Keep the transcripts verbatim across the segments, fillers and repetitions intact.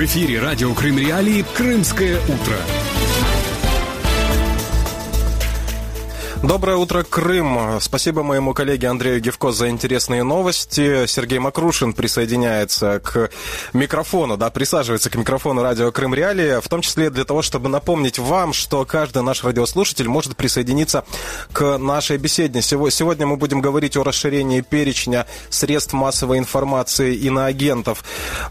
В эфире радио Крым Реалии «Крымское утро». Доброе утро, Крым. Спасибо моему коллеге Андрею Гевко за интересные новости. Сергей Макрушин присоединяется к микрофону, да, присаживается к микрофону радио Крым Реалии, в том числе для того, чтобы напомнить вам, что каждый наш радиослушатель может присоединиться к нашей беседе. Сегодня мы будем говорить о расширении перечня средств массовой информации иноагентов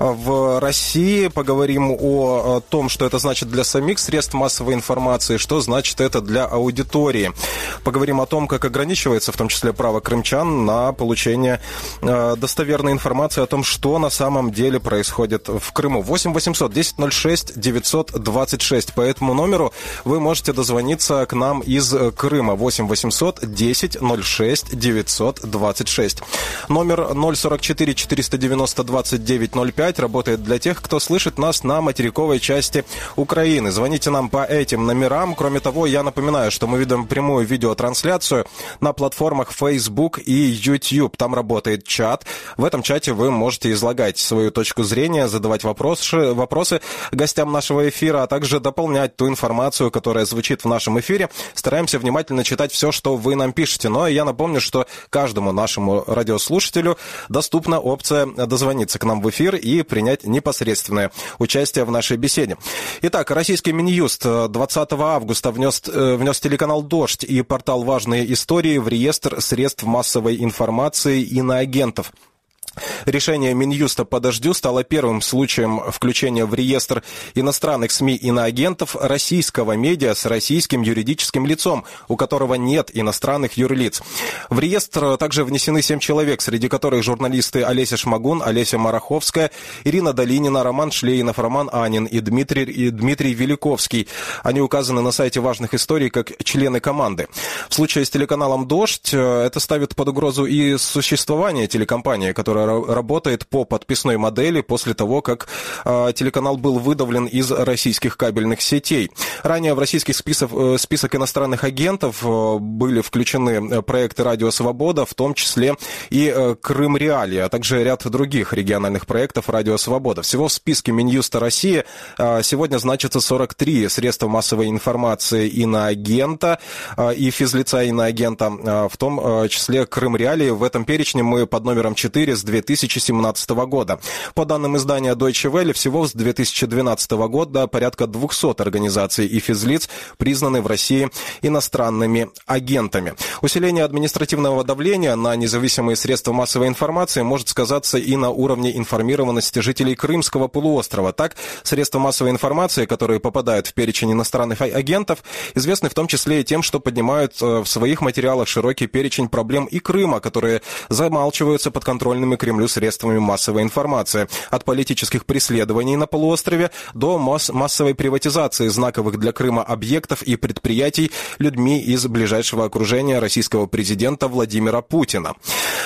в России. Поговорим о том, что это значит для самих средств массовой информации, что значит это для аудитории. Поговорим о том, как ограничивается в том числе право крымчан на получение э, достоверной информации о том, что на самом деле происходит в Крыму. восемь восемьсот десять ноль шесть девятьсот двадцать шесть. По этому номеру вы можете дозвониться к нам из Крыма. восемь восемьсот десять ноль шесть девятьсот двадцать шесть. Номер ноль сорок четыре четыреста девяносто двадцать девять ноль пять работает для тех, кто слышит нас на материковой части Украины. Звоните нам по этим номерам. Кроме того, я напоминаю, что мы ведем прямую видео трансляцию на платформах Facebook и YouTube. Там работает чат. В этом чате вы можете излагать свою точку зрения, задавать вопросы, вопросы гостям нашего эфира, а также дополнять ту информацию, которая звучит в нашем эфире. Стараемся внимательно читать все, что вы нам пишете. Но я напомню, что каждому нашему радиослушателю доступна опция дозвониться к нам в эфир и принять непосредственное участие в нашей беседе. Итак, российский Минюст двадцатого августа внес, внес телеканал «Дождь» и портал «Важные истории» в реестр средств массовой информации иноагентов. Решение Минюста по «Дождю» стало первым случаем включения в реестр иностранных СМИ иноагентов российского медиа с российским юридическим лицом, у которого нет иностранных юрлиц. В реестр также внесены семь человек, среди которых журналисты Олеся Шмагун, Олеся Мараховская, Ирина Долинина, Роман Шлейнов, Роман Анин и Дмитрий, и Дмитрий Великовский. Они указаны на сайте «Важных историй» как члены команды. В случае с телеканалом «Дождь» это ставит под угрозу и существование телекомпании, которая работает по подписной модели после того, как э, телеканал был выдавлен из российских кабельных сетей. Ранее в российский список, э, список иностранных агентов э, были включены проекты «Радио Свобода», в том числе и э, «Крым Реалии», а также ряд других региональных проектов «Радио Свобода». Всего в списке Минюста России э, сегодня значится сорок три средства массовой информации иноагента э, и физлица иноагента, э, в том э, числе «Крым Реалии». В этом перечне мы под номером четыре с две тысячи семнадцатого года. По данным издания Deutsche Welle, всего с две тысячи двенадцатого года порядка двухсот организаций и физлиц признаны в России иностранными агентами. Усиление административного давления на независимые средства массовой информации может сказаться и на уровне информированности жителей Крымского полуострова. Так, средства массовой информации, которые попадают в перечень иностранных агентов, известны в том числе и тем, что поднимают в своих материалах широкий перечень проблем и Крыма, которые замалчиваются подконтрольными Кремлю средствами массовой информации. От политических преследований на полуострове до масс- массовой приватизации знаковых для Крыма объектов и предприятий людьми из ближайшего окружения российского президента Владимира Путина.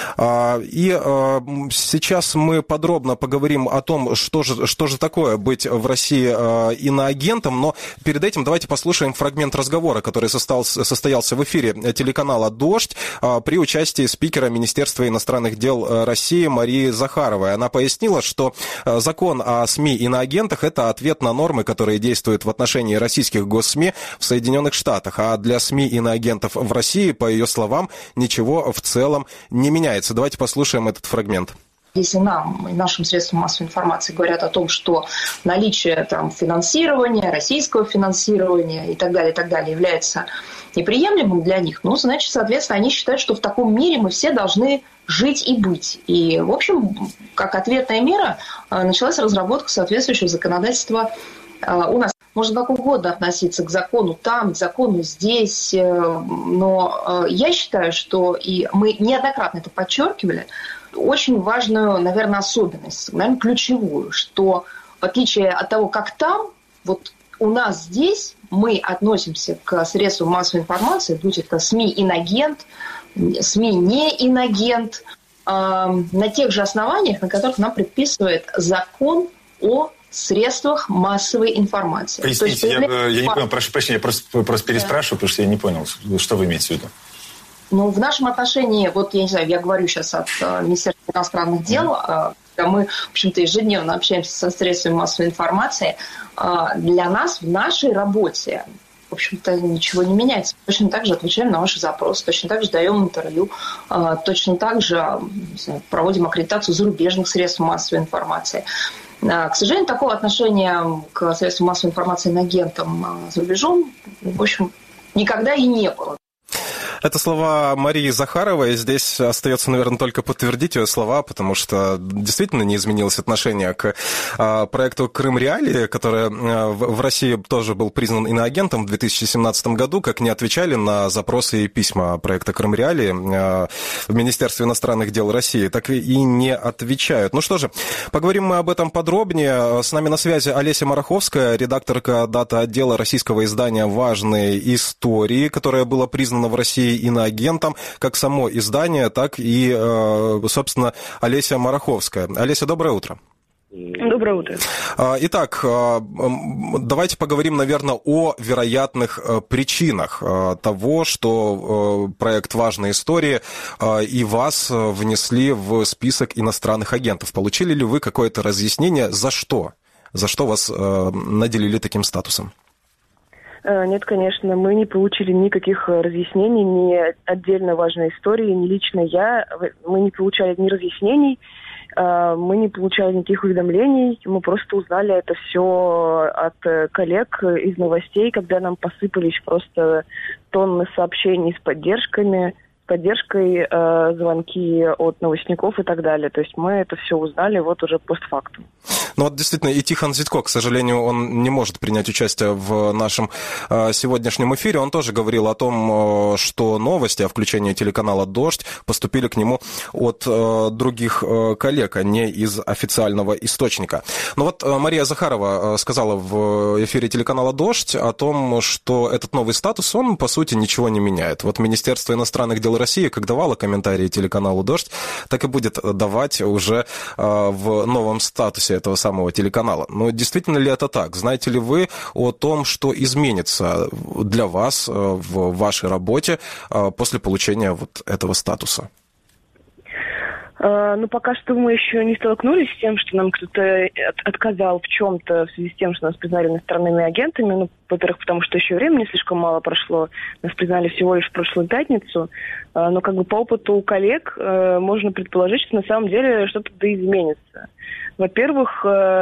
И сейчас мы подробно поговорим о том, что же, что же такое быть в России иноагентом, но перед этим давайте послушаем фрагмент разговора, который состоялся, состоялся в эфире телеканала «Дождь» при участии спикера Министерства иностранных дел России Марии Захаровой. Она пояснила, что закон о СМИ иноагентах – это ответ на нормы, которые действуют в отношении российских госсми в Соединенных Штатах, а для СМИ иноагентов в России, по ее словам, ничего в целом не меняется. Давайте послушаем этот фрагмент. Если нам и нашим средствам массовой информации говорят о том, что наличие там, финансирования, российского финансирования и так далее, и так далее является неприемлемым для них, ну, значит, соответственно, они считают, что в таком мире мы все должны жить и быть. И, в общем, как ответная мера началась разработка соответствующего законодательства у нас. Можно как угодно относиться к закону там, к закону здесь, но я считаю, что, и мы неоднократно это подчеркивали, очень важную, наверное, особенность, наверное, ключевую, что в отличие от того, как там, вот у нас здесь мы относимся к средствам массовой информации, будь это СМИ инагент, СМИ не инагент, э, на тех же основаниях, на которых нам предписывает закон о средствах массовой информации. Поясните, есть, я, я не понял, прошу прощения, я просто, просто переспрашиваю, да. Потому что я не понял, что вы имеете в виду. Ну, в нашем отношении, вот я не знаю, я говорю сейчас от Министерства иностранных дел, mm. мы, в общем-то, ежедневно общаемся со средствами массовой информации, для нас в нашей работе, в общем-то, ничего не меняется. Точно так же отвечаем на ваши запросы, точно так же даем интервью, точно так же не знаю, проводим аккредитацию зарубежных средств массовой информации. К сожалению, такого отношения к средствам массовой информации и агентам за рубежом, в общем, никогда и не было. Это слова Марии Захаровой. Здесь остается, наверное, только подтвердить ее слова, потому что действительно не изменилось отношение к а, проекту «Крым Реалии», который а, в, в России тоже был признан иноагентом в две тысячи семнадцатом году, как не отвечали на запросы и письма проекта «Крым Реалии» а, в Министерстве иностранных дел России, так и не отвечают. Ну что же, поговорим мы об этом подробнее. С нами на связи Олеся Мараховская, редакторка дата-отдела российского издания «Важные истории», которое было признано в России иноагентом, как само издание, так и, собственно, Олеся Мараховская. Олеся, доброе утро. Доброе утро. Итак, давайте поговорим, наверное, о вероятных причинах того, что проект «Важные истории» и вас внесли в список иностранных агентов. Получили ли вы какое-то разъяснение, за что? За что вас наделили таким статусом? Нет, конечно, мы не получили никаких разъяснений, ни отдельно важной истории, ни лично я. Мы не получали ни разъяснений, мы не получали никаких уведомлений. Мы просто узнали это все от коллег из новостей, когда нам посыпались просто тонны сообщений с поддержками, с поддержкой, звонки от новостников и так далее. То есть мы это все узнали вот уже постфактум. Ну вот действительно, и Тихон Зитко, к сожалению, он не может принять участие в нашем сегодняшнем эфире. Он тоже говорил о том, что новости о включении телеканала «Дождь» поступили к нему от других коллег, а не из официального источника. Но вот Мария Захарова сказала в эфире телеканала «Дождь» о том, что этот новый статус, он, по сути, ничего не меняет. Вот Министерство иностранных дел России, как давало комментарии телеканалу «Дождь», так и будет давать уже в новом статусе этого самого самого телеканала. Но действительно ли это так? Знаете ли вы о том, что изменится для вас в вашей работе после получения вот этого статуса? Ну, пока что мы еще не столкнулись с тем, что нам кто-то отказал в чем-то в связи с тем, что нас признали иностранными агентами. Ну, во-первых, потому что еще времени слишком мало прошло. Нас признали всего лишь в прошлую пятницу. Но как бы по опыту коллег можно предположить, что на самом деле что-то да изменится. Во-первых,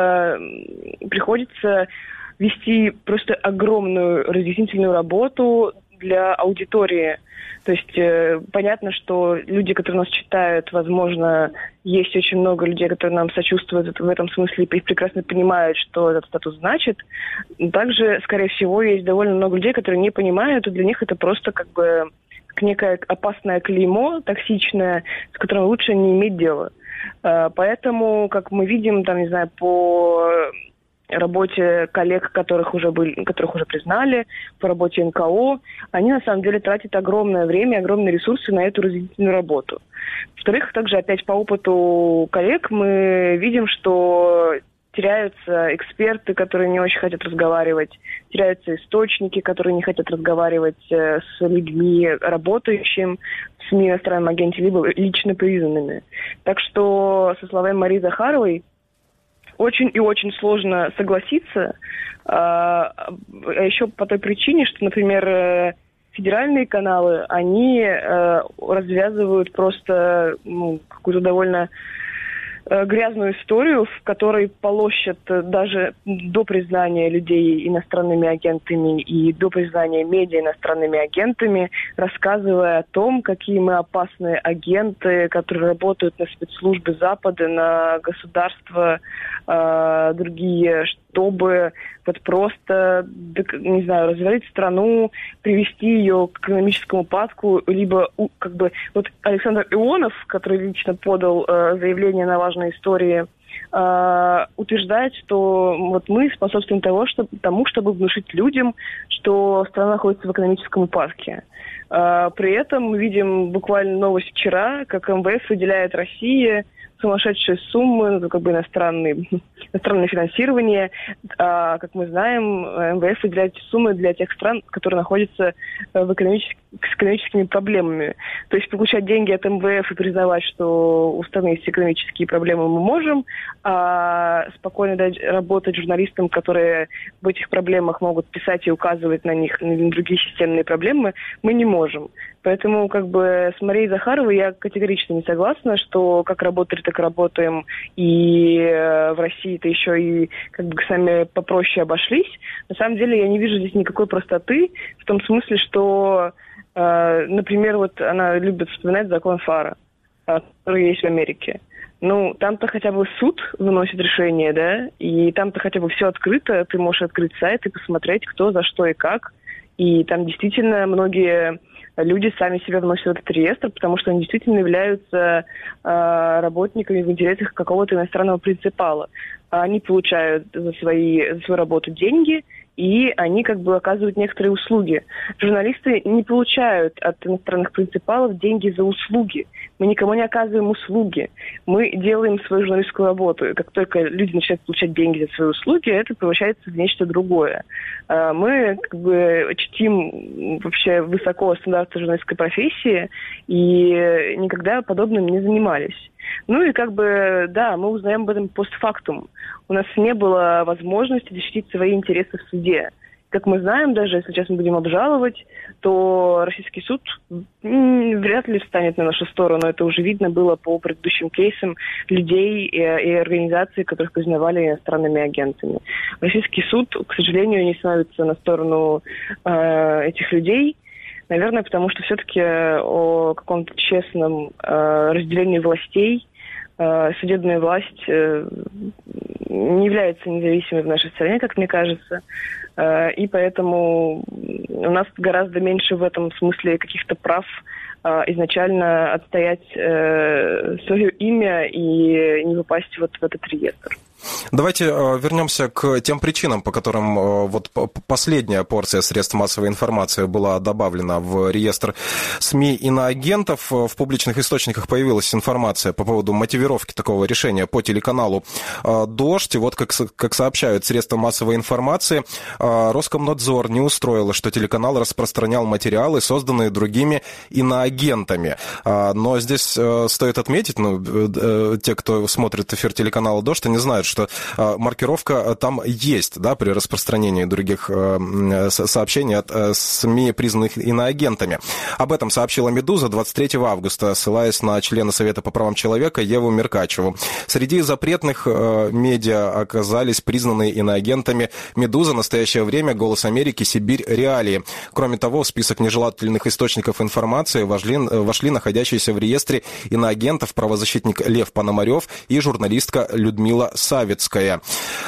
приходится вести просто огромную разъяснительную работу для аудитории. То есть э, понятно, что люди, которые нас читают, возможно, есть очень много людей, которые нам сочувствуют в этом смысле и прекрасно понимают, что этот статус значит. Также, скорее всего, есть довольно много людей, которые не понимают, и для них это просто как бы некое опасное клеймо, токсичное, с которым лучше не иметь дела. Э, поэтому, как мы видим, там, не знаю, по работе коллег, которых уже были, которых уже признали, по работе эн ка о, они на самом деле тратят огромное время, огромные ресурсы на эту разъяснительную работу. Во-вторых, также опять по опыту коллег мы видим, что теряются эксперты, которые не очень хотят разговаривать, теряются источники, которые не хотят разговаривать с людьми, работающими в СМИ, иностранном агенте, либо лично признанными. Так что, со словами Марии Захаровой, очень и очень сложно согласиться, а еще по той причине, что, например, федеральные каналы, они развязывают просто ну, какую-то довольно грязную историю, в которой полощут даже до признания людей иностранными агентами и до признания медиа иностранными агентами, рассказывая о том, какие мы опасные агенты, которые работают на спецслужбы Запада, на государства э, другие, чтобы вот просто, не знаю, развалить страну, привести ее к экономическому упадку, либо как бы вот Александр Ионов, который лично подал э, заявление на важные истории, э, утверждает, что вот мы способствуем того, чтобы, тому, чтобы внушить людям, что страна находится в экономическом упадке. При этом мы видим буквально новость вчера, как эм вэ эф выделяет России сумасшедшие суммы, ну, как бы иностранные, иностранное финансирование. А, как мы знаем, эм вэ эф выделяет суммы для тех стран, которые находятся в экономически, с экономическими проблемами. То есть получать деньги от эм вэ эф и признавать, что у страны есть экономические проблемы, мы можем, а спокойно дать работать журналистам, которые в этих проблемах могут писать и указывать на них, на другие системные проблемы, мы не можем. Поэтому как бы с Марией Захаровой я категорично не согласна, что как работали, так и работаем, и в России-то еще и как бы сами попроще обошлись. На самом деле я не вижу здесь никакой простоты, в том смысле, что, э, например, вот она любит вспоминать закон Фара, который есть в Америке. Ну, там-то хотя бы суд выносит решение, да, и там-то хотя бы все открыто, ты можешь открыть сайт и посмотреть, кто, за что и как. И там действительно многие люди сами себя вносят в этот реестр, потому что они действительно являются э, работниками в интересах какого-то иностранного принципала. Они получают за, свои, за свою работу деньги, и они как бы оказывают некоторые услуги. Журналисты не получают от иностранных принципалов деньги за услуги. Мы никому не оказываем услуги. Мы делаем свою журналистскую работу. И как только люди начинают получать деньги за свои услуги, это превращается в нечто другое. Мы как бы чтим вообще высоко стандарты журналистской профессии и никогда подобным не занимались. Ну и как бы, да, мы узнаем об этом постфактум. У нас не было возможности защитить свои интересы в суде. Как мы знаем, даже если сейчас мы будем обжаловать, то российский суд вряд ли встанет на нашу сторону. Это уже видно было по предыдущим кейсам людей и, и организаций, которых признавали иностранными агентами. Российский суд, к сожалению, не становится на сторону э, этих людей. Наверное, потому что все-таки о каком-то честном э, разделении властей э, судебная власть э, не является независимой в нашей стране, как мне кажется. Э, и поэтому у нас гораздо меньше в этом смысле каких-то прав э, изначально отстоять э, свое имя и не попасть вот в этот реестр. Давайте э, вернемся к тем причинам, по которым э, вот последняя порция средств массовой информации была добавлена в реестр СМИ иноагентов. В публичных источниках появилась информация по поводу мотивировки такого решения по телеканалу э, «Дождь». И вот как, как сообщают средства массовой информации, э, Роскомнадзор не устроило, что телеканал распространял материалы, созданные другими иноагентами. Э, но здесь э, стоит отметить, ну, э, те, кто смотрит эфир телеканала «Дождь», они знают, что э, маркировка там есть, да, при распространении других э, сообщений от э, СМИ, признанных иноагентами. Об этом сообщила «Медуза» двадцать третьего августа, ссылаясь на члена Совета по правам человека Еву Меркачеву. Среди запретных э, медиа оказались признанные иноагентами «Медуза», «В настоящее время», «Голос Америки», «Сибирь», «Реалии». Кроме того, в список нежелательных источников информации вошли, вошли находящиеся в реестре иноагентов правозащитник Лев Пономарев и журналистка Людмила Савицкая.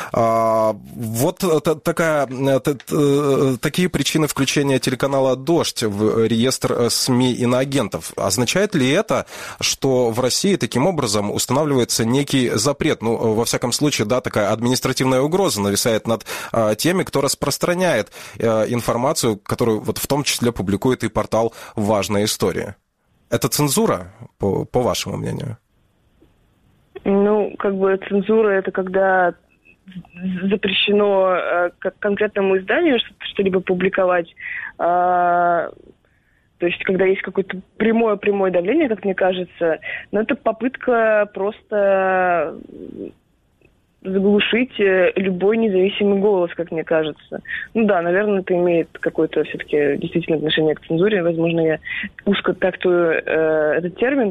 Вот такая, такие причины включения телеканала «Дождь» в реестр СМИ иноагентов. Означает ли это, что в России таким образом устанавливается некий запрет? Ну, во всяком случае, да, такая административная угроза нависает над теми, кто распространяет информацию, которую вот в том числе публикует и портал «Важная история». Это цензура, по, по вашему мнению? Ну, как бы цензура – это когда запрещено э, как конкретному изданию что-либо публиковать. А, то есть, когда есть какое-то прямое-прямое давление, как мне кажется, но это попытка просто заглушить любой независимый голос, как мне кажется. Ну да, наверное, это имеет какое-то все-таки действительно отношение к цензуре. Возможно, я узко трактую э, этот термин.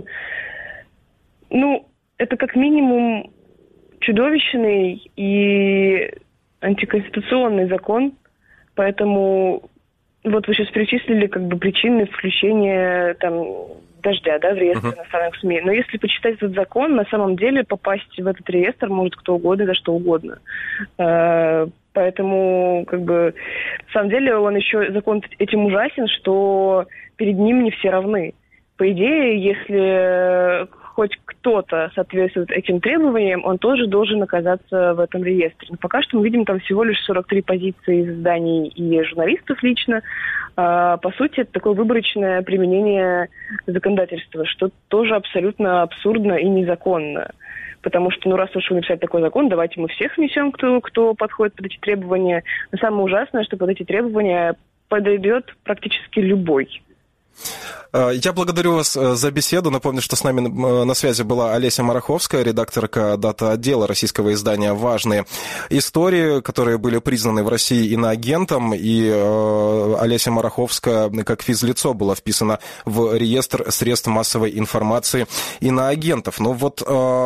Ну, это как минимум чудовищный и антиконституционный закон, поэтому вот вы сейчас перечислили как бы причины включения там «Дождя», да, в реестр uh-huh. иностранных СМИ. Но если почитать этот закон, на самом деле попасть в этот реестр может кто угодно, за что угодно. Поэтому, как бы, на самом деле он еще, закон этим ужасен, что перед ним не все равны. По идее, если хоть кто-то соответствует этим требованиям, он тоже должен оказаться в этом реестре. Но пока что мы видим там всего лишь сорок три позиции изданий и журналистов лично. А, по сути, это такое выборочное применение законодательства, что тоже абсолютно абсурдно и незаконно. Потому что, ну, раз уж вы написали такой закон, давайте мы всех внесем, кто, кто подходит под эти требования. Но самое ужасное, что под эти требования подойдет практически любой. Я благодарю вас за беседу. Напомню, что с нами на связи была Олеся Мараховская, редакторка дата-отдела российского издания «Важные истории», которые были признаны в России иноагентом. И Олеся Мараховская, как физлицо, была вписана в реестр средств массовой информации иноагентов. Ну вот,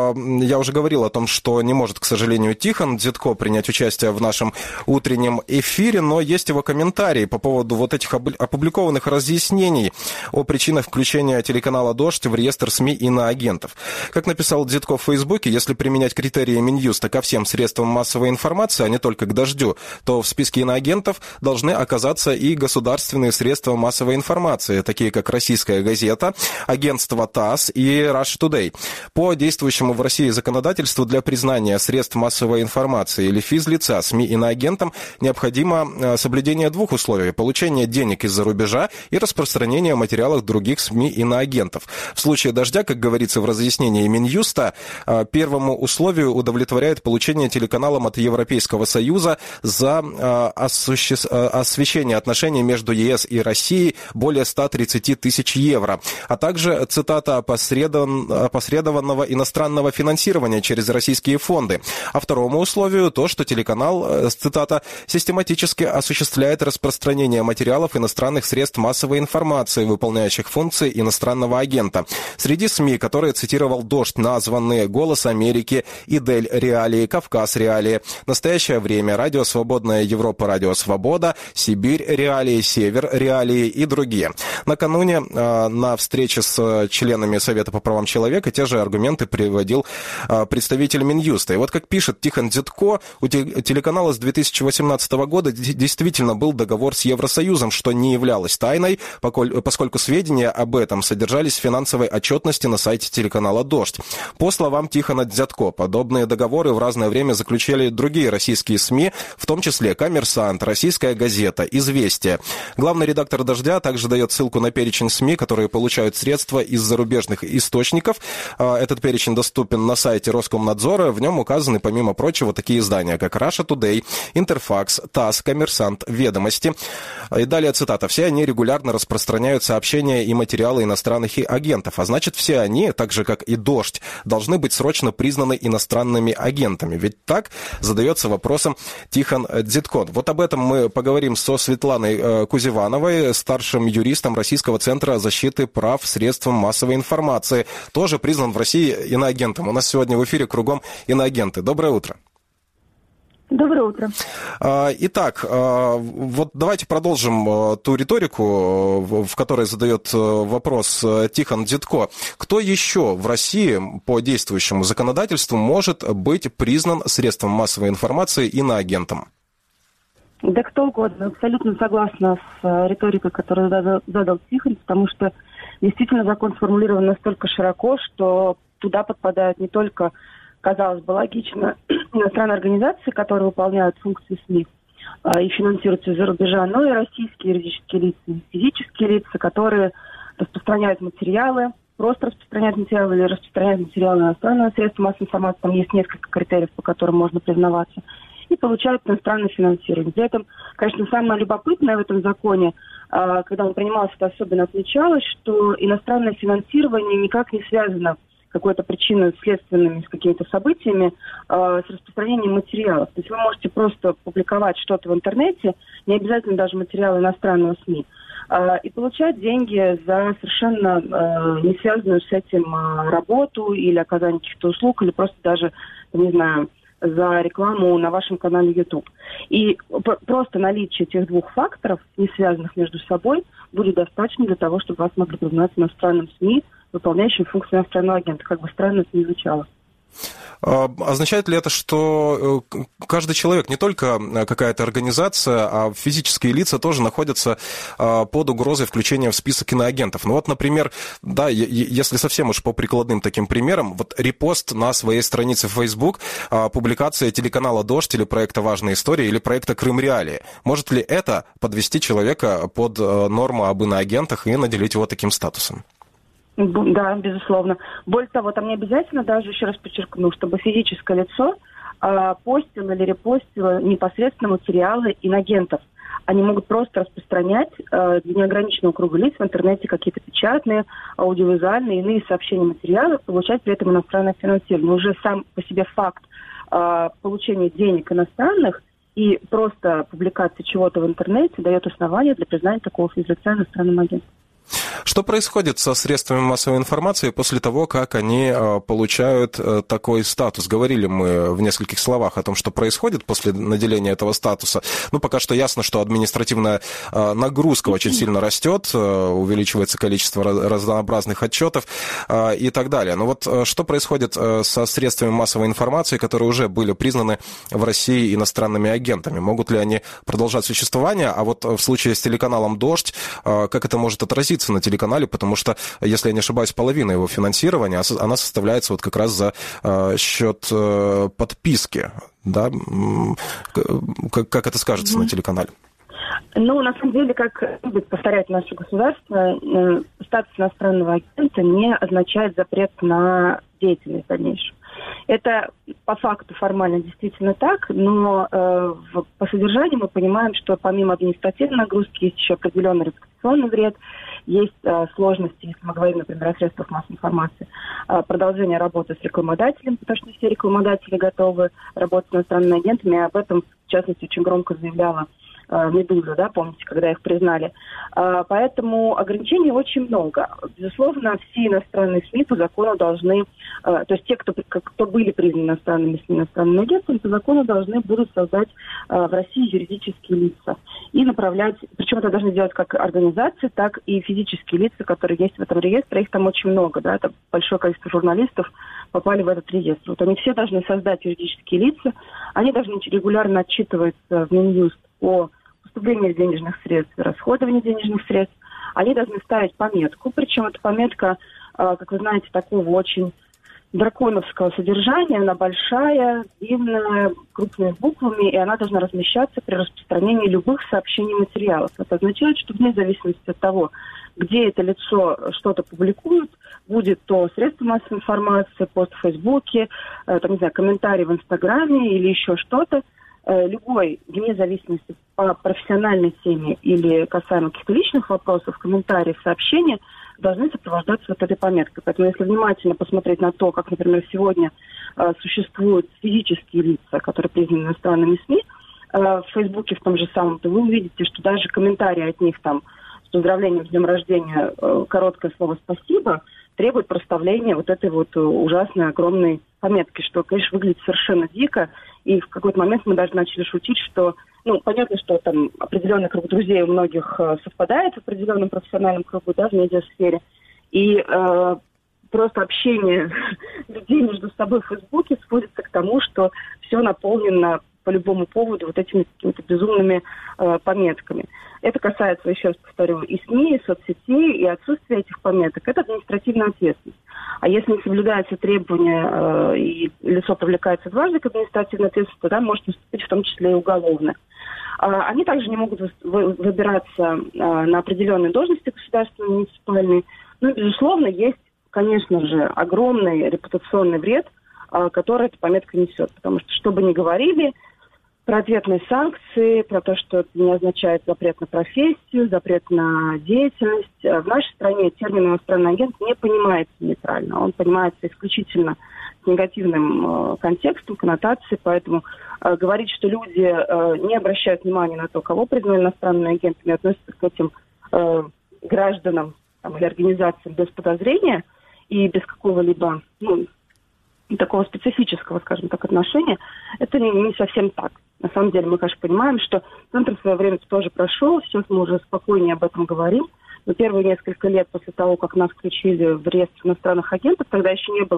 я уже говорил о том, что не может, к сожалению, Тихон Дзитко принять участие в нашем утреннем эфире, но есть его комментарии по поводу вот этих опубликованных разъяснений о причинах включения телеканала «Дождь» в реестр СМИ иноагентов. Как написал Дзитко в Фейсбуке, если применять критерии Минюста ко всем средствам массовой информации, а не только к «Дождю», то в списке иноагентов должны оказаться и государственные средства массовой информации, такие как «Российская газета», агентство ТАСС и Russia Today. По действующему в России законодательству для признания средств массовой информации или физлица СМИ иноагентом необходимо соблюдение двух условий: получение денег из-за рубежа и распространение материалов других СМИ иноагентов. В случае «Дождя», как говорится в разъяснении Минюста, первому условию удовлетворяет получение телеканалом от Европейского Союза за осуще... освещение отношений между ЕС и Россией более ста тридцати тысяч евро, а также, цитата, «опосредован... опосредованного иностранного финансирования через российские фонды». А второму условию то, что телеканал, цитата, «систематически осуществляет распространение материалов иностранных средств массовой информации, выполняющих функции иностранного агента». Среди СМИ, которые цитировал «Дождь», названы «Голос Америки», «Идель Реалии», «Кавказ Реалии», «Настоящее время», «Радио Свободная Европа», «Радио Свобода», «Сибирь Реалии», «Север Реалии» и другие. Накануне э, на встрече с членами Совета по правам человека те же аргументы приводил э, представитель Минюста. И вот как пишет Тихон Дзитко, у телеканала с две тысячи восемнадцатого года действительно был договор с Евросоюзом, что не являлось тайной, поскольку сведения об этом содержались в финансовой отчетности на сайте телеканала «Дождь». По словам Тихона Дзитко, подобные договоры в разное время заключали другие российские СМИ, в том числе «Коммерсант», «Российская газета», «Известия». Главный редактор «Дождя» также дает ссылку на перечень СМИ, которые получают средства из зарубежных источников. Этот перечень доступен на сайте Роскомнадзора. В нем указаны, помимо прочего, такие издания, как Russia Today, Интерфакс, ТАСС, Коммерсант, Ведомости. И далее цитата. «Все они регулярно распространяют сообщения и материалы иностранных агентов, а значит, все они, так же как и «Дождь», должны быть срочно признаны иностранными агентами». Ведь так задается вопросом Тихон Дзитко. Вот об этом мы поговорим со Светланой Кузевановой, старшим юристом Российского центра защиты прав средством массовой информации, тоже признан в России иноагентом. У нас сегодня в эфире кругом иноагенты. Доброе утро. Доброе утро. Итак, вот давайте продолжим ту риторику, в которой задает вопрос Тихон Дзитко. Кто еще в России по действующему законодательству может быть признан средством массовой информации иноагентом? Да кто угодно. Абсолютно согласна с риторикой, которую задал, задал Тихон, потому что действительно закон сформулирован настолько широко, что туда подпадают не только, казалось бы, логично, иностранные организации, которые выполняют функции СМИ э, и финансируются из-за рубежа, но и российские юридические лица, и физические лица, которые распространяют материалы, просто распространяют материалы или распространяют материалы иностранного средства массовой информации. Там есть несколько критериев, по которым можно признаваться, и получают иностранное финансирование. При этом, конечно, самое любопытное в этом законе, э, когда он принимался, это особенно отмечалось, что иностранное финансирование никак не связано какой-то причиной следственными, с какими-то событиями, э, с распространением материалов. То есть вы можете просто публиковать что-то в интернете, не обязательно даже материалы иностранного СМИ, э, и получать деньги за совершенно э, не связанную с этим э, работу или оказание каких-то услуг, или просто даже, не знаю, за рекламу на вашем канале YouTube. И просто наличие этих двух факторов, не связанных между собой, будет достаточно для того, чтобы вас могли признать иностранным СМИ, выполняющим функцию иностранного агента, как бы странно это ни звучало. Означает ли это, что каждый человек, не только какая-то организация, а физические лица тоже находятся под угрозой включения в список иноагентов? Ну вот, например, да, если совсем уж по прикладным таким примерам, вот репост на своей странице в Facebook, публикация телеканала «Дождь» или проекта «Важные истории» или проекта «Крым Реалии». Может ли это подвести человека под норму об иноагентах и наделить его таким статусом? Да, безусловно. Более того, там не обязательно, даже еще раз подчеркну, чтобы физическое лицо э, постило или репостило непосредственно материалы инагентов. Они могут просто распространять э, для неограниченного круга лиц в интернете какие-то печатные, аудиовизуальные, иные сообщения, материалы, получать при этом иностранное финансирование. Но уже сам по себе факт э, получения денег иностранных и просто публикация чего-то в интернете дает основание для признания такого физлица иностранным агентом. Что происходит со средствами массовой информации после того, как они получают такой статус? Говорили мы в нескольких словах о том, что происходит после наделения этого статуса. Ну, пока что ясно, что административная нагрузка очень сильно растет, увеличивается количество разнообразных отчетов и так далее. Но вот что происходит со средствами массовой информации, которые уже были признаны в России иностранными агентами? Могут ли они продолжать существование? А вот в случае с телеканалом «Дождь», как это может отразиться на телеканале, потому что, если я не ошибаюсь, половина его финансирования, она составляется вот как раз за э, счет э, подписки, да? Как, как это скажется mm-hmm. на телеканале? Ну, на самом деле, как любит повторять наше государство, э, статус иностранного агента не означает запрет на деятельность дальнейшую. Это по факту формально действительно так, но э, в, по содержанию мы понимаем, что помимо административной нагрузки есть еще определенный репутационный вред, есть э, сложности, если мы говорим, например, о средствах массовой информации, э, продолжение работы с рекламодателем, потому что все рекламодатели готовы работать с иностранными агентами, и об этом, в частности, очень громко заявляла «Медуза», да, помните, когда их признали. Поэтому ограничений очень много. Безусловно, все иностранные СМИ по закону должны, то есть те, кто, кто были признаны иностранными СМИ, иностранными агентами, по закону должны будут создать в России юридические лица и направлять, причем это должны делать как организации, так и физические лица, которые есть в этом реестре. Их там очень много, да, это большое количество журналистов попали в этот реестр. Вот они все должны создать юридические лица, они должны регулярно отчитываться в Минюст о поступление денежных средств, расходование денежных средств, они должны ставить пометку. Причем эта пометка, как вы знаете, такого очень драконовского содержания, она большая, длинная, крупными буквами, и она должна размещаться при распространении любых сообщений и материалов. Это означает, что вне зависимости от того, где это лицо что-то публикует, будет то средство массовой информации, пост в Фейсбуке, там, не знаю, комментарий в Инстаграме или еще что-то, любой, вне зависимости по профессиональной теме или касаемо каких-то личных вопросов, комментарии, сообщения, должны сопровождаться вот этой пометкой. Поэтому если внимательно посмотреть на то, как, например, сегодня э, существуют физические лица, которые признаны иностранными СМИ, э, в Фейсбуке в том же самом, то вы увидите, что даже комментарии от них там с поздравлением с днем рождения, э, короткое слово «спасибо», требует проставления вот этой вот ужасной, огромной пометки, что, конечно, выглядит совершенно дико. И в какой-то момент мы даже начали шутить, что, ну, понятно, что там определенный круг друзей у многих совпадает в определенном профессиональном кругу, да, в медиасфере. И э, просто общение людей между собой в Фейсбуке сводится к тому, что все наполнено по любому поводу вот этими какими-то безумными э, пометками. Это касается, еще раз повторю, и СМИ, и соцсетей, и отсутствия этих пометок. Это административная ответственность. А если не соблюдаются требования э, и лицо привлекается дважды к административной ответственности, тогда может наступить в том числе и уголовно. А, они также не могут вы, выбираться э, на определенные должности государственные, муниципальные. Ну и, безусловно, есть, конечно же, огромный репутационный вред, э, который эта пометка несет. Потому что, что бы ни говорили, про ответные санкции, про то, что это не означает запрет на профессию, запрет на деятельность. В нашей стране термин «иностранный агент» не понимается нейтрально. Он понимается исключительно с негативным э, контекстом, коннотацией. Поэтому э, говорить, что люди э, не обращают внимания на то, кого признали иностранными агентами, относятся к этим э, гражданам там, или организациям без подозрения и без какого-либо, ну, такого специфического, скажем так, отношения, это не, не совсем так. На самом деле мы, конечно, понимаем, что центр в свое время тоже прошел, сейчас мы уже спокойнее об этом говорим. Но первые несколько лет после того, как нас включили в реестр иностранных агентов, тогда еще не было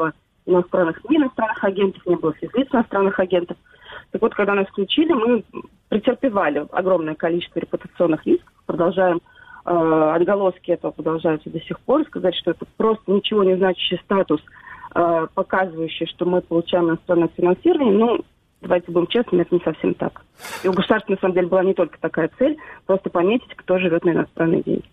иностранных, не иностранных агентов, не было физлиц иностранных агентов. Так вот, когда нас включили, мы претерпевали огромное количество репутационных рисков, продолжаем, э, отголоски этого продолжаются до сих пор, сказать, что это просто ничего не значащий статус, э, показывающий, что мы получаем иностранное финансирование, ну, давайте будем честными, это не совсем так. И у государства, на самом деле, была не только такая цель, просто пометить, кто живет на иностранные деньги.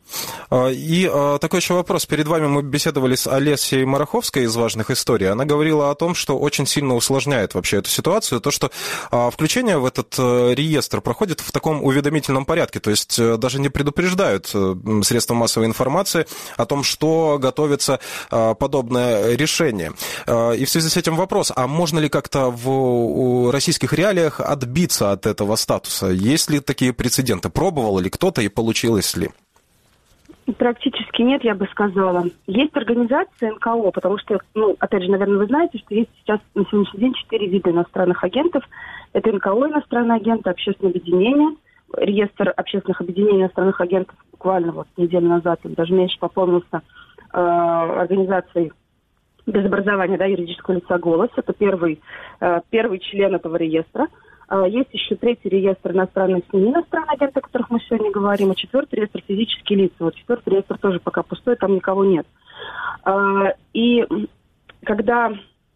И такой еще вопрос. Перед вами мы беседовали с Олесей Мараховской из «Важных историй». Она говорила о том, что очень сильно усложняет вообще эту ситуацию, то, что включение в этот реестр проходит в таком уведомительном порядке, то есть даже не предупреждают средства массовой информации о том, что готовится подобное решение. И в связи с этим вопрос, а можно ли как-то в российских реалиях отбиться от этого статуса? Есть ли такие прецеденты? Пробовал ли кто-то и получилось ли? Практически нет, я бы сказала. Есть организация эн ка о, потому что, ну, опять же, наверное, вы знаете, что есть сейчас на сегодняшний день четыре вида иностранных агентов. Это эн ка о, иностранные агенты, общественное объединение, реестр общественных объединений иностранных агентов буквально вот неделю назад, даже меньше пополнился э, организацией без образования, да, юридического лица «Голос». Это первый, э, первый член этого реестра. Есть еще третий реестр иностранных СМИ, иностранные агенты, о которых мы сегодня говорим, а четвертый реестр физические лица. Вот четвертый реестр тоже пока пустой, там никого нет. И когда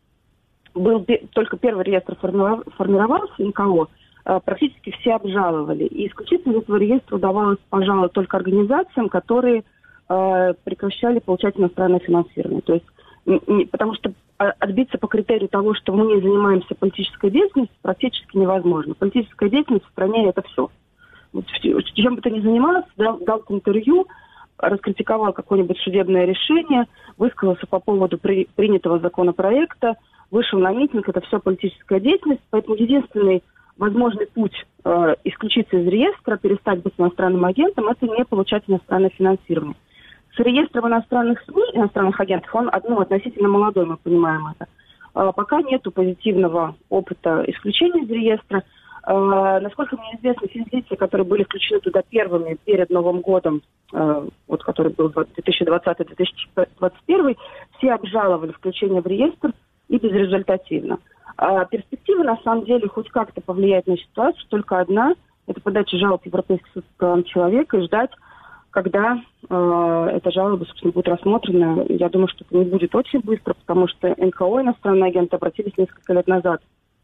был только первый реестр формировался, эн ка о, практически все обжаловали. И исключительно из этого реестра удавалось, пожалуй, только организациям, которые прекращали получать иностранное финансирование. То есть, потому что отбиться по критерию того, что мы не занимаемся политической деятельностью, практически невозможно. Политическая деятельность в стране – это все. Вот, чем бы ты ни занимался, дал, дал интервью, раскритиковал какое-нибудь судебное решение, высказался по поводу при, принятого законопроекта, вышел на митинг – это все политическая деятельность. Поэтому единственный возможный путь э, исключиться из реестра, перестать быть иностранным агентом – это не получать иностранное финансирование. С реестром иностранных СМИ, иностранных агентов, он ну, относительно молодой, мы понимаем это. А, пока нету позитивного опыта исключения из реестра. А, насколько мне известно, физлицы, которые были включены туда первыми перед Новым годом, а, вот который был две тысячи двадцатый - две тысячи двадцать первый, все обжаловали включение в реестр и безрезультативно. А, перспектива, на самом деле, хоть как-то повлиять на ситуацию только одна – это подача жалоб в Европейский суд по правам человека и ждать, когда э, эта жалоба, собственно, будет рассмотрена. Я думаю, что это не будет очень быстро, потому что эн ка о, иностранные агенты, обратились несколько лет назад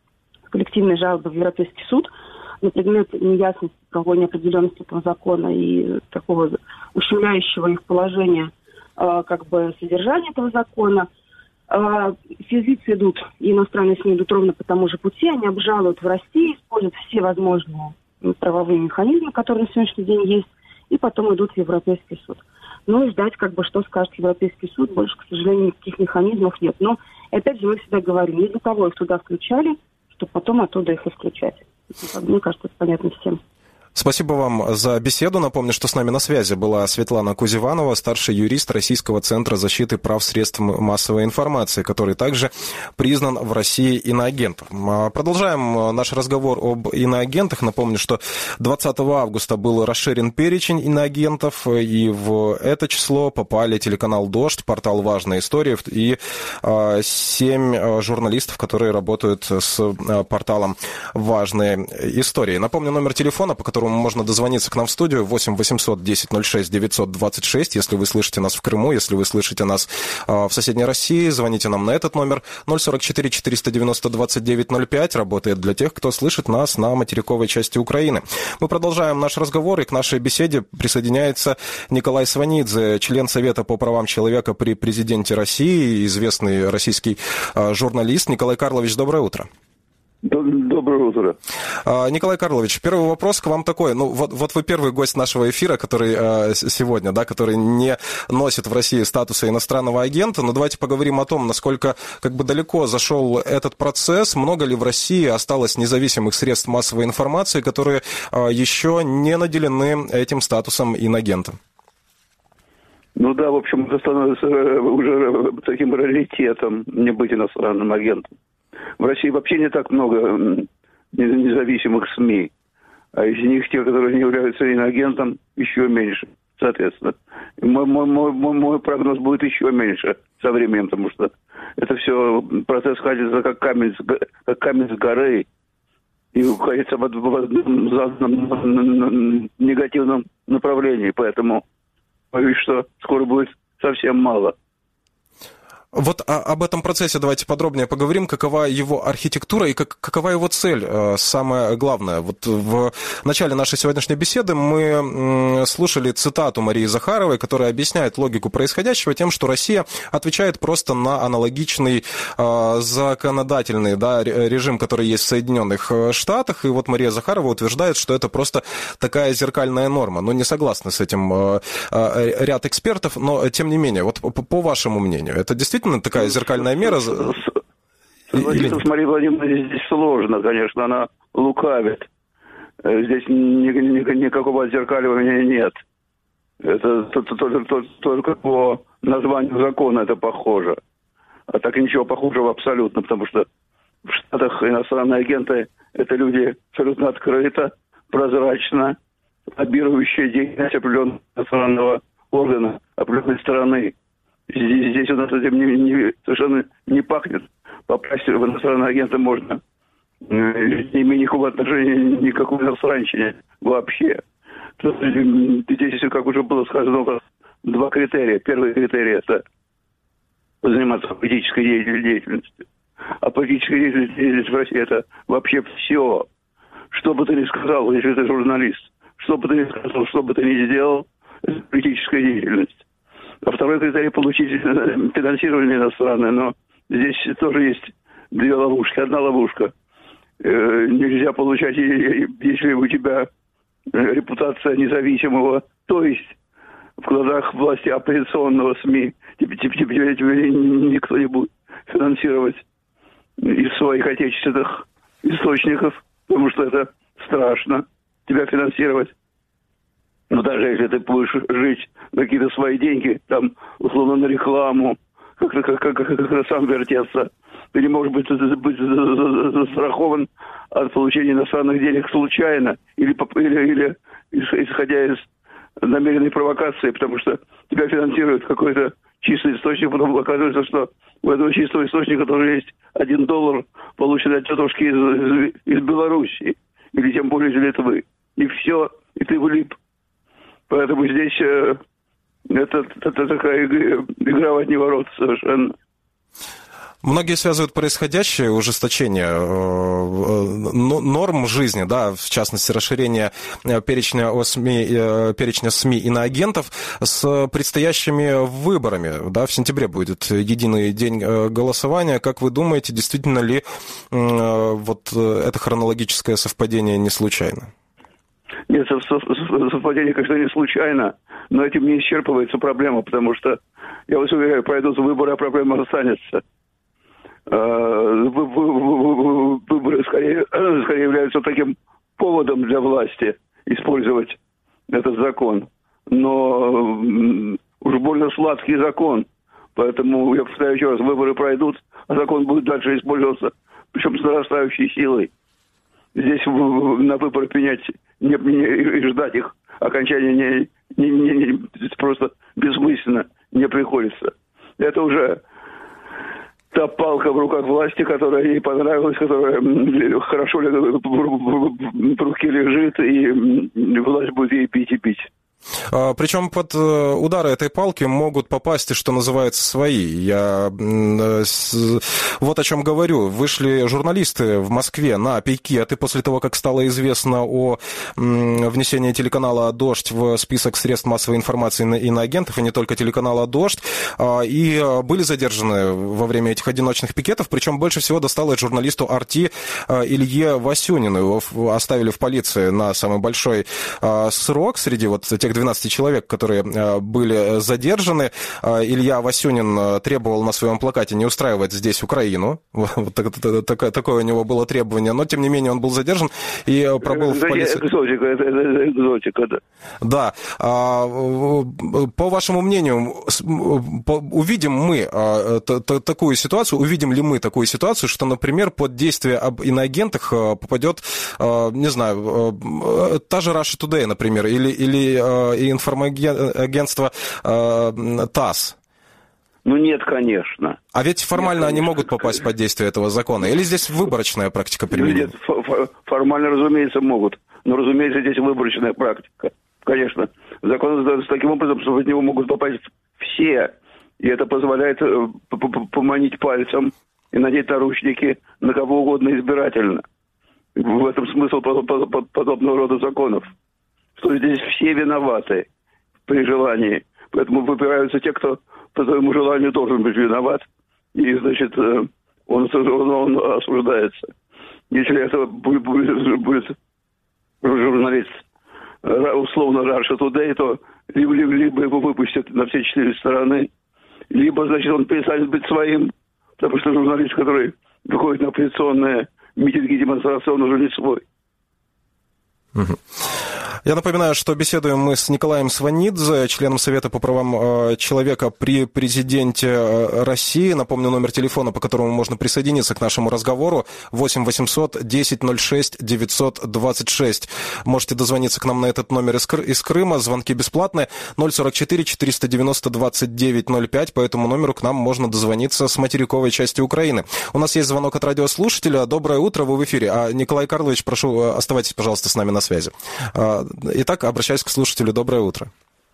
с коллективной жалобой в Европейский суд на предмет неясности, правовой неопределенности этого закона и такого ущемляющего их положения, э, как бы, содержания этого закона. Э, физлицы идут, и иностранные СМИ идут ровно по тому же пути. Они обжалуют в России, используют все возможные правовые механизмы, которые на сегодняшний день есть, и потом идут в Европейский суд. Ну и ждать, как бы, что скажет Европейский суд. Больше, к сожалению, никаких механизмов нет. Но, опять же, мы всегда говорим, не для того их туда включали, чтобы потом оттуда их исключать. Мне кажется, это понятно всем. Спасибо вам за беседу. Напомню, что с нами на связи была Светлана Кузеванова, старший юрист Российского центра защиты прав средств массовой информации, который также признан в России иноагентом. Продолжаем наш разговор об иноагентах. Напомню, что двадцатого августа был расширен перечень иноагентов, и в это число попали телеканал «Дождь», портал «Важные истории» и семь журналистов, которые работают с порталом «Важные истории». Напомню, номер телефона, по которому можно дозвониться к нам в студию, восемь восемьсот десять ноль шесть девятьсот двадцать шесть. Если вы слышите нас в Крыму, если вы слышите нас в соседней России, звоните нам на этот номер. Ноль сорок четыре четыреста девяносто двадцать девять ноль пять работает для тех, кто слышит нас на материковой части Украины. Мы продолжаем наш разговор, и к нашей беседе присоединяется Николай Сванидзе, член Совета по правам человека при президенте России, известный российский журналист. Николай Карлович, доброе утро. Доброе утро. Николай Карлович, первый вопрос к вам такой. Ну, вот, вот вы первый гость нашего эфира, который э, сегодня, да, который не носит в России статуса иностранного агента. Но давайте поговорим о том, насколько как бы далеко зашел этот процесс, много ли в России осталось независимых средств массовой информации, которые э, еще не наделены этим статусом инагента. Ну да, в общем, это становится уже таким раритетом не быть иностранным агентом. В России вообще не так много независимых СМИ, а из них те, которые не являются иноагентом, еще меньше, соответственно. Мой, мой, мой, мой прогноз будет еще меньше со временем, потому что это все процесс катится как камень, как камень с горы. И уходится в одном негативном направлении. Поэтому боюсь, что скоро будет совсем мало. Вот об этом процессе давайте подробнее поговорим. Какова его архитектура и как, какова его цель, самое главное. Вот в начале нашей сегодняшней беседы мы слушали цитату Марии Захаровой, которая объясняет логику происходящего тем, что Россия отвечает просто на аналогичный законодательный, да, режим, который есть в Соединенных Штатах. И вот Мария Захарова утверждает, что это просто такая зеркальная норма. Но не согласны с этим ряд экспертов, но тем не менее, вот по вашему мнению, это действительно такая зеркальная мера? Согласиться с Марией Владимировной здесь сложно, конечно, она лукавит. Здесь ни, ни, никакого отзеркаливания нет. Это только, только по названию закона это похоже. А так ничего похожего абсолютно, потому что в Штатах иностранные агенты – это люди абсолютно открыто, прозрачно, лоббирующие деятельность определенного иностранного органа, определенной страны. Здесь, здесь у нас этим не, не, совершенно не пахнет. Попасть в иностранное агентство можно, не имея никакого отношения, никакой иностранщине вообще. Здесь, как уже было сказано, у нас два критерия. Первый критерий – это заниматься политической деятельностью. А политическая деятельность в России – это вообще все. Что бы ты ни сказал, если ты журналист, что бы ты ни сказал, что бы ты ни сделал, это политическая деятельность. А второй критерий – получить финансирование иностранное. Но здесь тоже есть две ловушки. Одна ловушка. Э, нельзя получать, если у тебя репутация независимого, то есть в глазах власти оппозиционного СМИ, тебе, тебе, тебе, тебе никто не будет финансировать из своих отечественных источников, потому что это страшно тебя финансировать. Но даже если ты будешь жить на какие-то свои деньги, там, условно, на рекламу, как-то как, как, как, как сам вертеться, ты не можешь быть, быть застрахован от получения иностранных денег случайно или, или, или исходя из намеренной провокации, потому что тебя финансирует какой-то чистый источник, потом оказывается, что у этого чистого источника тоже есть один доллар, полученный от тетушки из, из, из Белоруссии, или тем более из Литвы. И все, и ты влип. Поэтому здесь э, это, это такая игра в одни ворота совершенно. Многие связывают происходящее, ужесточение норм жизни, да, в частности, расширение перечня СМИ, перечня СМИ иноагентов с предстоящими выборами. Да, в сентябре будет единый день голосования. Как вы думаете, действительно ли вот это хронологическое совпадение не случайно? Нет, совпадение, конечно, не случайно, но этим не исчерпывается проблема, потому что, я вас уверяю, пройдут выборы, а проблема останется. Выборы скорее, скорее являются таким поводом для власти использовать этот закон. Но уж больно сладкий закон. Поэтому, я повторяю еще раз, выборы пройдут, а закон будет дальше использоваться, причем с нарастающей силой. Здесь на выборы менять не, не, и ждать их окончания не, не, не, не, просто бессмысленно не приходится. Это уже та палка в руках власти, которая ей понравилась, которая хорошо в руке лежит, и власть будет ей пить и пить. Причем под удары этой палки могут попасть, что называется, свои. Я вот о чем говорю. Вышли журналисты в Москве на пикеты после того, как стало известно о внесении телеканала «Дождь» в список средств массовой информации иноагентов, и не только телеканала «Дождь», и были задержаны во время этих одиночных пикетов. Причем больше всего досталось журналисту ар ти Илье Васюнину. Его оставили в полиции на самый большой срок среди вот тех двенадцати человек, которые были задержаны. Илья Васюнин требовал на своем плакате не устраивать здесь Украину. Вот такое у него было требование. Но, тем не менее, он был задержан и пробыл в полиции. Экзотика, это, это экзотика, да. Да. По вашему мнению, увидим мы такую ситуацию, увидим ли мы такую ситуацию, что, например, под действие об иноагентах попадет, не знаю, та же Russia Today, например, или, или и информагентство э, ТАСС? Ну, нет, конечно. А ведь формально нет, они могут попасть под действие этого закона? Или здесь выборочная практика применения? Нет, формально, разумеется, могут. Но, разумеется, здесь выборочная практика. Конечно. Закон создается таким образом, что в него могут попасть все. И это позволяет поманить пальцем и надеть наручники на кого угодно избирательно. В этом смысл подобного рода законов. Что здесь все виноваты при желании. Поэтому выбираются те, кто по своему желанию должен быть виноват. И, значит, он, он, он осуждается. Если это будет, будет, будет журналист условно Russia Today, то либо, либо его выпустят на все четыре стороны, либо, значит, он перестанет быть своим, потому что журналист, который выходит на оппозиционные митинги и демонстрации, он уже не свой. Угу. Я напоминаю, что беседуем мы с Николаем Сванидзе, членом Совета по правам человека при президенте России. Напомню, номер телефона, по которому можно присоединиться к нашему разговору, восемь восемьсот десять ноль шесть девятьсот двадцать шесть. Можете дозвониться к нам на этот номер из Крыма. Звонки бесплатные. ноль сорок четыре четыреста девяносто двадцать девять ноль пять. По этому номеру к нам можно дозвониться с материковой части Украины. У нас есть звонок от радиослушателя. Доброе утро, вы в эфире. А, Николай Карлович, прошу, оставайтесь, пожалуйста, с нами на связи. Итак, обращаюсь к слушателю. Доброе утро.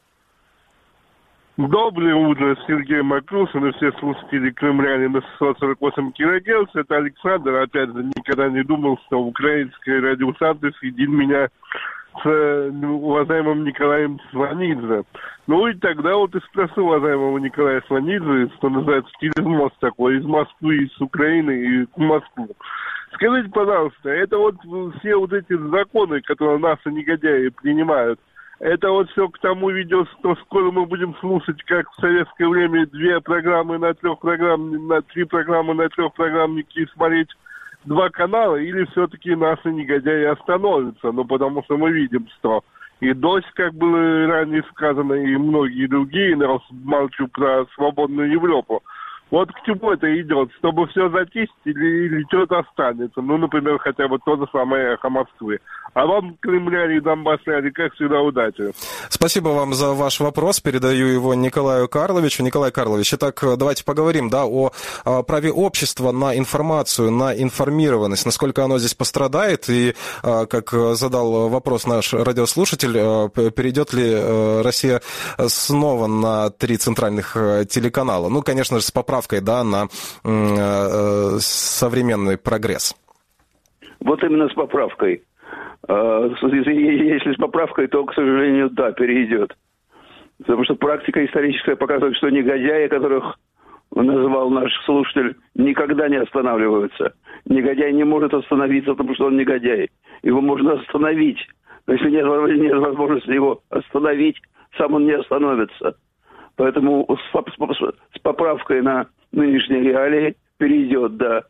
Доброе утро, Сергей Макрушин и все слушатели крымляне на шестьсот сорок восемь килогерц. Это Александр. Опять же, никогда не думал, что украинская радиостанция соединит меня с уважаемым Николаем Сванидзе. Ну и тогда вот и спрошу уважаемого Николая Сванидзе, что называется, через мост такой, из Москвы, из Украины и в Москву. Скажите, пожалуйста, это вот все вот эти законы, которые наши негодяи принимают, это вот все к тому ведет, что скоро мы будем слушать, как в советское время две программы на трех программ, на три программы на трехпрограммники и смотреть два канала, или все-таки наши негодяи остановятся? Ну, потому что мы видим, что и дождь, как было ранее сказано, и многие другие, я молчу про свободную Европу. Вот к чему это идет? Чтобы все затихнуть или, или что-то останется? Ну, например, хотя бы то же самое эхо Москвы. А вам, крымляне и донбассляне, как всегда, удачи. Спасибо вам за ваш вопрос. Передаю его Николаю Карловичу. Николай Карлович, итак, давайте поговорим, да, о, о праве общества на информацию, на информированность, насколько оно здесь пострадает. И, как задал вопрос наш радиослушатель, перейдет ли Россия снова на три центральных телеканала? Ну, конечно же, с поправкой, да, на э, современный прогресс. Вот именно с поправкой. Если с поправкой, то, к сожалению, да, перейдет. Потому что практика историческая показывает, что негодяи, которых назвал наш слушатель, никогда не останавливаются. Негодяй не может остановиться, потому что он негодяй. Его можно остановить. Но если нет, нет возможности его остановить, сам он не остановится. Поэтому с поправкой на нынешние реалии перейдет, да.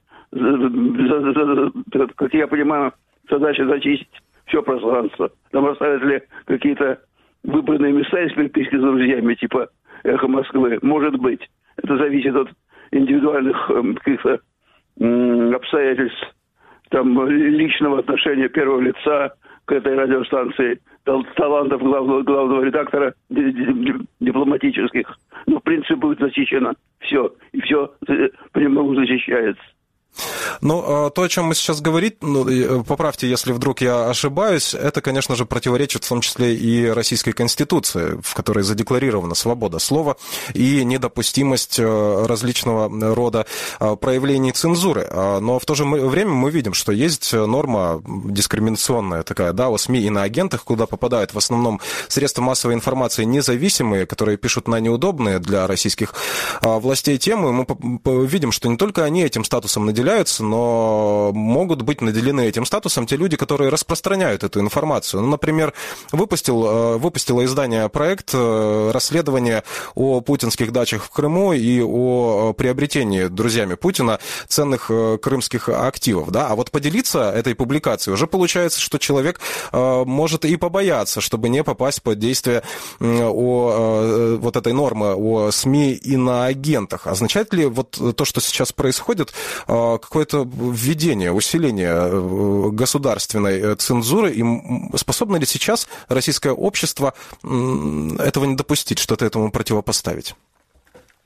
Как я понимаю, задача зачистить все пространство. Там оставят ли какие-то выбранные места из переписки с друзьями, типа «Эхо Москвы»? Может быть. Это зависит от индивидуальных э, каких-то э, обстоятельств, там, личного отношения первого лица к этой радиостанции, талантов главного, главного редактора дипломатических. Ну, в принципе, будет защищено все. И все понемногу защищается. Ну, то, о чем мы сейчас говорим, ну, поправьте, если вдруг я ошибаюсь, это, конечно же, противоречит в том числе и Российской Конституции, в которой задекларирована свобода слова и недопустимость различного рода проявлений цензуры. Но в то же время мы видим, что есть норма дискриминационная такая, да, о СМИ и на агентах, куда попадают в основном средства массовой информации независимые, которые пишут на неудобные для российских властей темы. Мы видим, что не только они этим статусом наделяются, но могут быть наделены этим статусом те люди, которые распространяют эту информацию. Ну, например, выпустил, выпустило издание проект расследования о путинских дачах в Крыму и о приобретении друзьями Путина ценных крымских активов. Да? А вот поделиться этой публикацией уже получается, что человек может и побояться, чтобы не попасть под действие о, вот этой нормы о СМИ и на агентах. Означает ли вот то, что сейчас происходит, какое-то введение, усиление государственной цензуры, и способно ли сейчас российское общество этого не допустить, что-то этому противопоставить?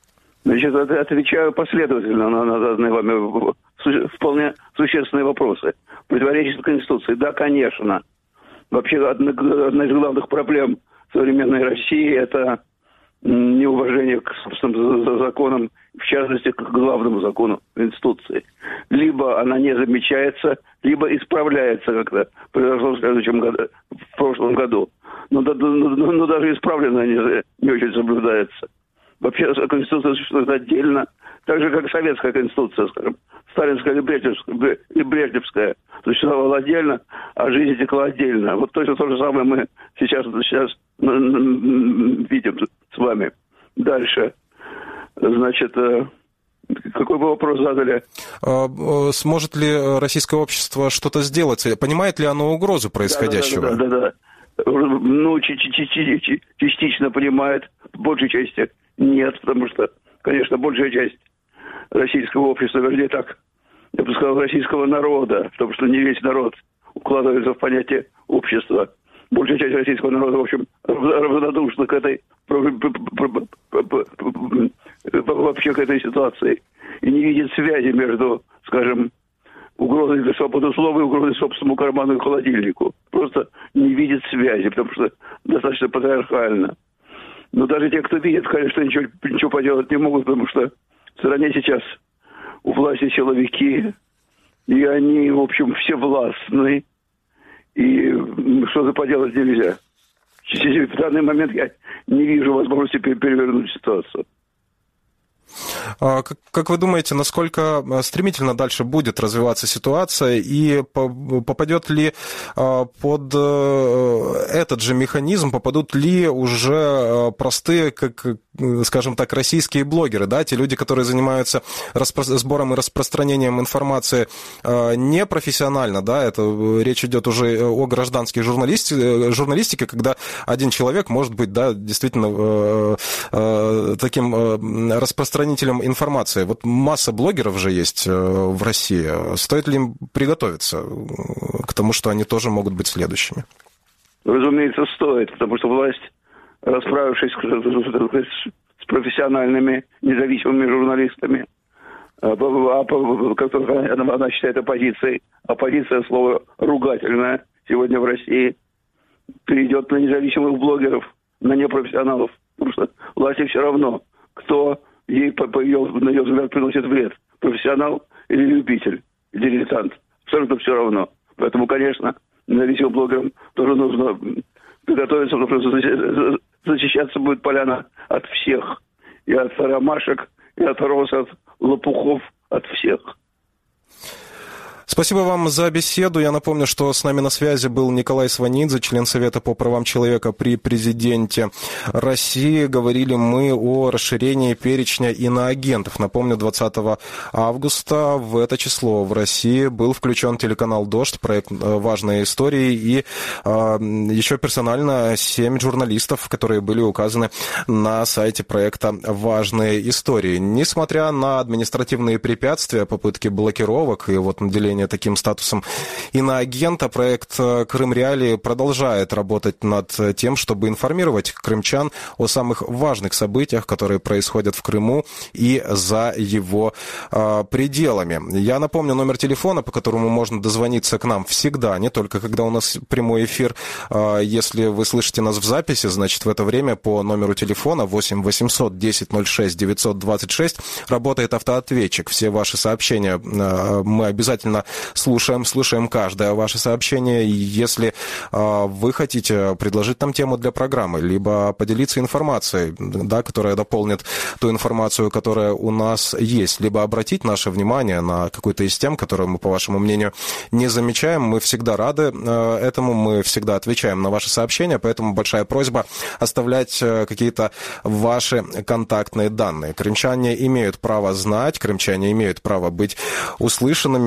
Значит, отвечаю последовательно на, на заданные вами вполне существенные вопросы. Противоречит Конституции? Да, конечно. Вообще, одна, одна из главных проблем современной России – это неуважение к собственным законам, в частности, к главному закону Конституции. Либо она не замечается, либо исправляется, как это произошло в следующем году, в прошлом году. Но, но, но, но даже исправленная не, не очень соблюдается. Вообще Конституция существует отдельно, так же, как советская Конституция, скажем, сталинская или брежневская, или брежневская существовала отдельно, а жизнь текла отдельно. Вот точно то же самое мы сейчас, сейчас видим с вами. Дальше. Значит, какой бы вопрос задали? Сможет ли российское общество что-то сделать? Понимает ли оно угрозу происходящего? Да, да, да, да, да. Ну, частично понимает, в большей части нет, потому что, конечно, большая часть российского общества, вернее так, я бы сказал, российского народа, потому что не весь народ укладывается в понятие общества. Большая часть российского народа, в общем, равнодушна к этой вообще к этой ситуации и не видит связи между, скажем, угрозой для свободы слова и угрозой собственному карману и холодильнику. Просто не видит связи, потому что достаточно патриархально. Но даже те, кто видит, конечно, ничего, ничего поделать не могут, потому что в стране сейчас у власти силовики, и они, в общем, всевластны, и что-то поделать нельзя. В данный момент я не вижу возможности перевернуть ситуацию. Как вы думаете, насколько стремительно дальше будет развиваться ситуация и попадет ли под этот же механизм, попадут ли уже простые, как, скажем так, российские блогеры, да, те люди, которые занимаются сбором и распространением информации непрофессионально, да, это речь идет уже о гражданской журналистике, журналистике, когда один человек может быть, да, действительно таким распространителем информации. Вот масса блогеров же есть в России. Стоит ли им приготовиться к тому, что они тоже могут быть следующими? Разумеется, стоит, потому что власть, расправившись с профессиональными, независимыми журналистами, которых она считает оппозицией, оппозиция — слово ругательное сегодня в России, перейдет на независимых блогеров, на непрофессионалов, потому что власти все равно, кто ей, по ее, на ее взгляд, приносит вред. Профессионал или любитель, или дилетант. Абсолютно все равно. Поэтому, конечно, независимым блогерам тоже нужно приготовиться, потому что защищаться будет поляна от всех. И от ромашек, и от роз, от лопухов, от всех. Спасибо вам за беседу. Я напомню, что с нами на связи был Николай Сванидзе, член Совета по правам человека при президенте России. Говорили мы о расширении перечня иноагентов. Напомню, двадцатого августа в это число в России был включен телеканал «Дождь», проект «Важные истории», и э, еще персонально семь журналистов, которые были указаны на сайте проекта «Важные истории». Несмотря на административные препятствия, попытки блокировок и вот наделение таким статусом иноагента, проект «Крым Реалии» продолжает работать над тем, чтобы информировать крымчан о самых важных событиях, которые происходят в Крыму и за его э, пределами. Я напомню номер телефона, по которому можно дозвониться к нам всегда, не только когда у нас прямой эфир. Э, если вы слышите нас в записи, значит, в это время по номеру телефона восемь восемьсот десять ноль шесть девятьсот двадцать шесть работает автоответчик. Все ваши сообщения э, мы обязательно слушаем, слушаем каждое ваше сообщение. И если э, вы хотите предложить нам тему для программы, либо поделиться информацией, да, которая дополнит ту информацию, которая у нас есть, либо обратить наше внимание на какую-то из тем, которую мы, по вашему мнению, не замечаем, мы всегда рады э, этому, мы всегда отвечаем на ваши сообщения, поэтому большая просьба оставлять э, какие-то ваши контактные данные. Крымчане имеют право знать, крымчане имеют право быть услышанными, да, несмотря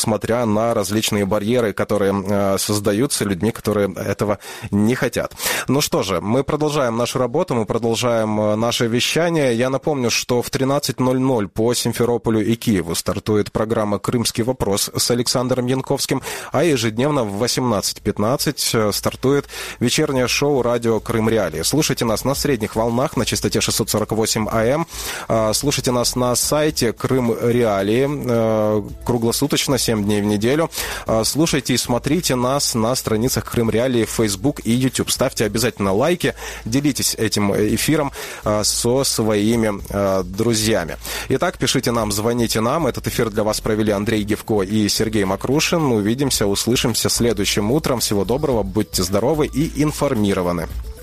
несмотря на различные барьеры, которые создаются людьми, которые этого не хотят. Ну что же, мы продолжаем нашу работу, мы продолжаем наше вещание. Я напомню, что в тринадцать ноль ноль по Симферополю и Киеву стартует программа «Крымский вопрос» с Александром Янковским, а ежедневно в восемнадцать пятнадцать стартует вечернее шоу «Радио Крым Реалии». Слушайте нас на средних волнах на частоте шестьсот сорок восемь АМ, слушайте нас на сайте Крым Реалии круглосуточно, семь дней в неделю. Слушайте и смотрите нас на страницах Крым Реалии в Facebook и YouTube. Ставьте обязательно лайки, делитесь этим эфиром со своими друзьями. Итак, пишите нам, звоните нам. Этот эфир для вас провели Андрей Гевко и Сергей Макрушин. Увидимся, услышимся следующим утром. Всего доброго, будьте здоровы и информированы.